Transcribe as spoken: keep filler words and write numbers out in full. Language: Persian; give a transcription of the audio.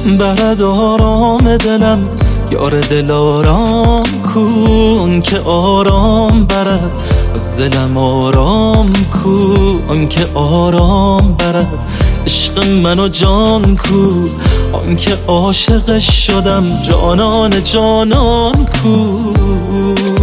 برد آرام دلم، یار دل آرام کن که آرام برد از دلم، آرام کن که آرام برد عشق من و جان کو، آن که عاشقش شدم جانان جانان کو.